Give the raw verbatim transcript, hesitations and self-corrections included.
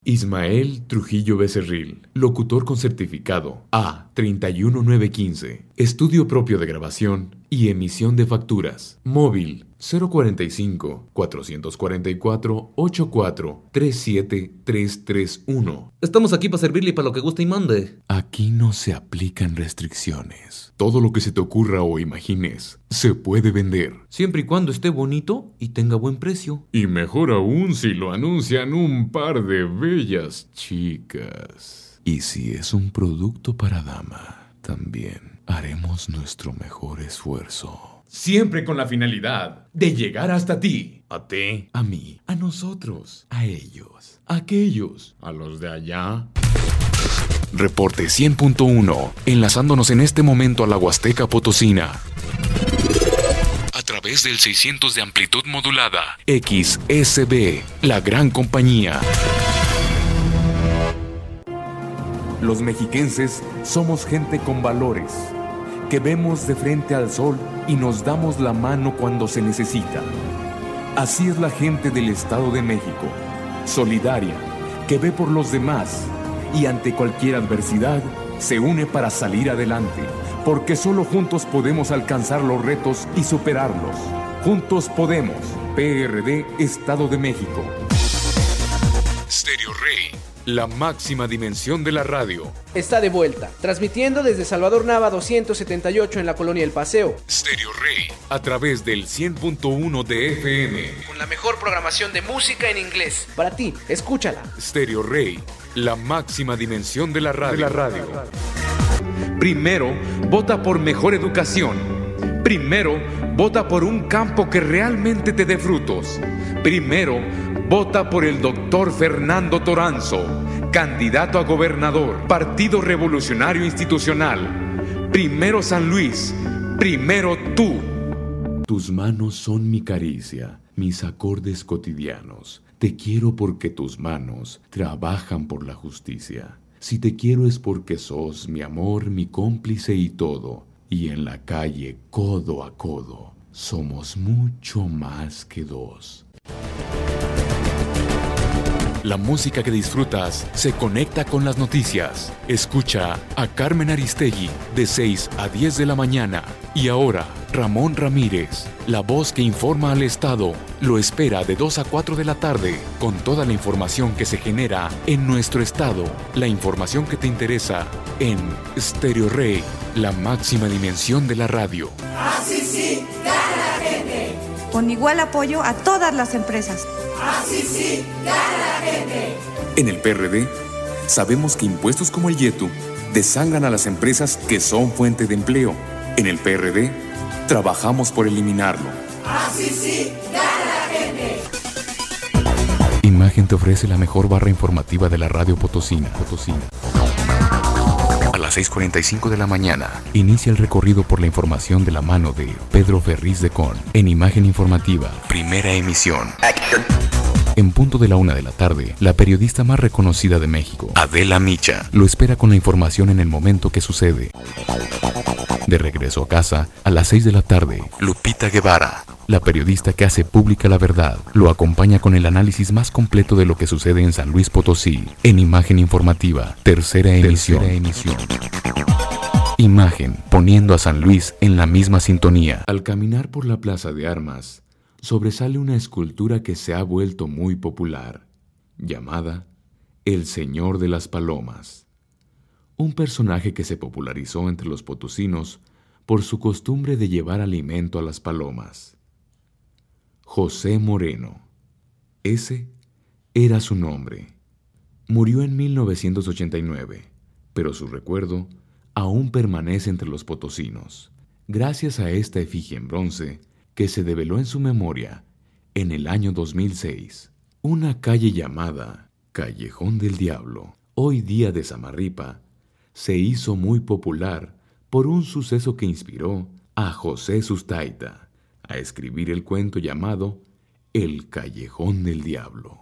Ismael Trujillo Becerril, locutor con certificado A treinta y uno mil novecientos quince, estudio propio de grabación y emisión de facturas. Móvil cero cuarenta y cinco, cuatrocientos cuarenta y cuatro, ochenta y cuatro, treinta y siete, trescientos treinta y uno. Estamos aquí para servirle y para lo que guste y mande. Aquí no se aplican restricciones. Todo lo que se te ocurra o imagines se puede vender, siempre y cuando esté bonito y tenga buen precio. Y mejor aún si lo anuncian un par de bellas chicas. Y si es un producto para dama, también haremos nuestro mejor esfuerzo. Siempre con la finalidad de llegar hasta ti. A ti. A mí. A nosotros. A ellos. A aquellos. A los de allá. Reporte cien punto uno. Enlazándonos en este momento a la Huasteca Potosina. A través del seiscientos de amplitud modulada. X S B. La gran compañía. Los mexiquenses somos gente con valores, que vemos de frente al sol y nos damos la mano cuando se necesita. Así es la gente del Estado de México, solidaria, que ve por los demás y ante cualquier adversidad se une para salir adelante, porque solo juntos podemos alcanzar los retos y superarlos. Juntos podemos. P R D, Estado de México. Stereo Rey, la máxima dimensión de la radio. Está de vuelta, transmitiendo desde Salvador Nava doscientos setenta y ocho en la Colonia El Paseo. Stereo Rey, a través del cien punto uno de F M. Con la mejor programación de música en inglés. Para ti, escúchala. Stereo Rey, la máxima dimensión de la radio. De la radio. Primero, vota por mejor educación. Primero, vota por un campo que realmente te dé frutos. Primero, vota por el doctor Fernando Toranzo, candidato a gobernador, Partido Revolucionario Institucional. Primero San Luis, primero tú. Tus manos son mi caricia, mis acordes cotidianos. Te quiero porque tus manos trabajan por la justicia. Si te quiero es porque sos mi amor, mi cómplice y todo. Y en la calle, codo a codo, somos mucho más que dos. La música que disfrutas se conecta con las noticias. Escucha a Carmen Aristegui de seis a diez de la mañana. Y ahora, Ramón Ramírez, la voz que informa al Estado, lo espera de dos a cuatro de la tarde con toda la información que se genera en nuestro Estado. La información que te interesa en Stereo Rey, la máxima dimensión de la radio. Así sí, gana la gente. Con igual apoyo a todas las empresas. Así sí, gana la gente. En el P R D, sabemos que impuestos como el YETU desangran a las empresas que son fuente de empleo. En el P R D, trabajamos por eliminarlo. Así sí, gana la gente. Imagen te ofrece la mejor barra informativa de la radio potosina. Potosina. A las seis cuarenta y cinco de la mañana, inicia el recorrido por la información de la mano de Pedro Ferriz de Con. En Imagen Informativa, primera emisión. En punto de la una de la tarde, la periodista más reconocida de México, Adela Micha, lo espera con la información en el momento que sucede. De regreso a casa, a las seis de la tarde, Lupita Guevara, la periodista que hace pública la verdad, lo acompaña con el análisis más completo de lo que sucede en San Luis Potosí, en Imagen Informativa, tercera emisión. Tercera emisión. Imagen, poniendo a San Luis en la misma sintonía. Al caminar por la Plaza de Armas, sobresale una escultura que se ha vuelto muy popular, llamada El Señor de las Palomas. Un personaje que se popularizó entre los potosinos por su costumbre de llevar alimento a las palomas. José Moreno. Ese era su nombre. Murió en mil novecientos ochenta y nueve, pero su recuerdo aún permanece entre los potosinos, gracias a esta efigie en bronce que se develó en su memoria en el año dos mil seis. Una calle llamada Callejón del Diablo, hoy día de Samarripa, se hizo muy popular por un suceso que inspiró a José Sustaita a escribir el cuento llamado El Callejón del Diablo.